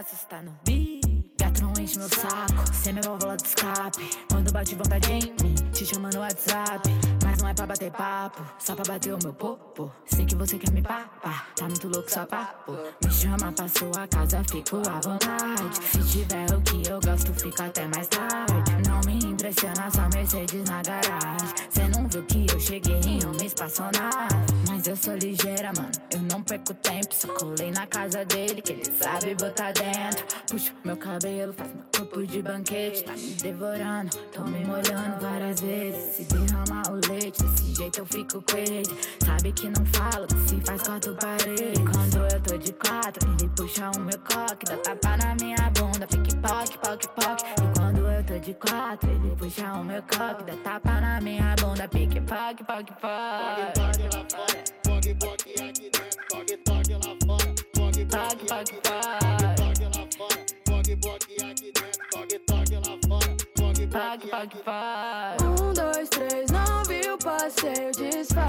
bagaço, cê tá no beat. Gato não enche meu saco, cê é minha válvula de escape. Quando bate vontade em mim, te chama no WhatsApp. Mas não é pra bater papo, só pra bater o meu popo. Sei que você quer me papar, tá muito louco só papo. Me chama pra sua casa, fico à vontade. Se tiver o que eu gosto, fica até mais tarde. Não me impressiona só Mercedes na garagem. Cê não viu que eu cheguei em uma espaçonave. Mas eu sou ligeira, mano, eu não perco tempo. Só colei na casa dele, que ele sabe botar dentro. Puxo meu cabelo, faz meu corpo de banquete. Tá me devorando, tô me molhando várias vezes. Se derramar o leite, desse jeito eu fico com ele. Sabe que não falo, que se faz quarto parede. Quando eu tô de quatro, ele puxa o meu coque. Dá tapa na minha bunda, pique poque, poque, poque. E quando eu tô de quatro, ele puxa o meu coque. Dá tapa na minha bunda, pique poque, poque, poque. Toque lá fora, toque, toque aqui dentro. Toque, toque lá fora, toque, Poque, poque, poque. toque lá fora, toque, toque aqui dentro. Toque, toque lá fora, toque, Poque, poque, poque. 1, 2, 3, não viu o passeio, desfaz.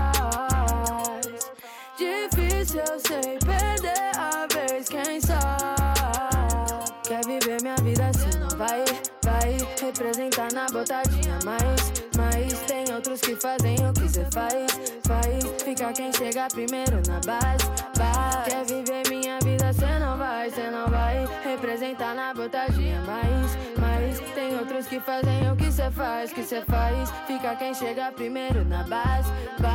Difícil eu sei perder a vez, quem sabe. Quer viver minha vida assim, não vai representar na botadinha. Mas tem outros que fazem o que cê faz. Fica quem chega primeiro na base. Quer viver minha vida, cê não vai representar na botadinha. Mas tem outros que fazem o que cê faz. Fica quem chega primeiro na base.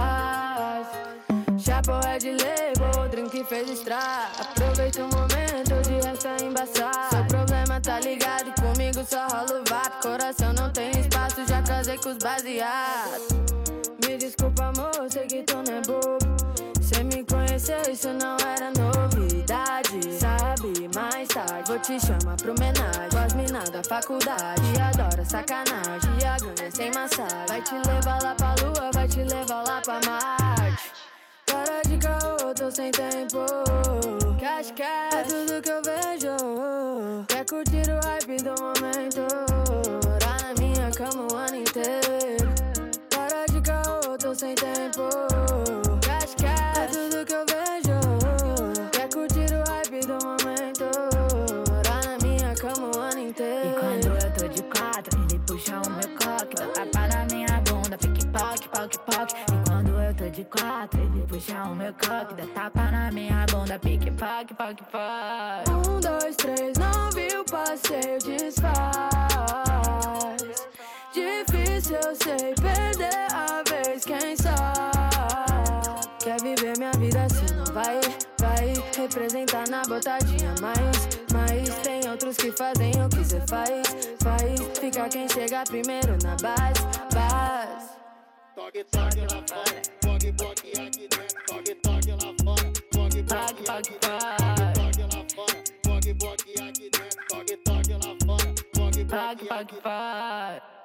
Chapo é de label, o drink fez estrago. Aproveita o momento, de resto é embaçado. Seu problema tá ligado, comigo só rola o vapo. Coração não tem espaço, já casei com os baseados. Me desculpa amor, sei que tu não é bobo. Cê me conheceu, isso não era novidade. Sabe, mais tarde vou te chamar pro homenagem. Com as minas da faculdade, adora sacanagem. E a ganha sem massagem. Vai te levar lá pra lua, vai te levar lá pra Marte. Para de caô, tô sem tempo. Cash, é tudo que eu vejo. Quer curtir o hype do momento. Orar na minha cama o ano inteiro. Para de caô, tô sem tempo. Cash, é tudo que eu vejo. Quer curtir o hype do momento. Orar na minha cama o ano inteiro. E quando eu tô de quatro, ele puxa o meu coque. Dá tapa na minha bunda, pique poque, poque, poque. E quando eu tô de quatro, ele puxa o meu coque. Dá tapa na minha bunda, pique poque, poque, poque. 1, 2, 3, não viu o passeio, desfaz. Difícil eu sei perder a vez, quem sabe. Quer viver minha vida assim, não vai representar na botadinha. Mas tem outros que fazem o que cê faz. Fica quem chega primeiro na base. toque, toque lá fora, toque, toque aqui dentro. Toque, toque lá fora, toque, Poque, toque poque, aqui dentro. poque. Toque lá fora, toque, toque aqui dentro. Toque, toque lá fora, toque, Poque, poque, poque.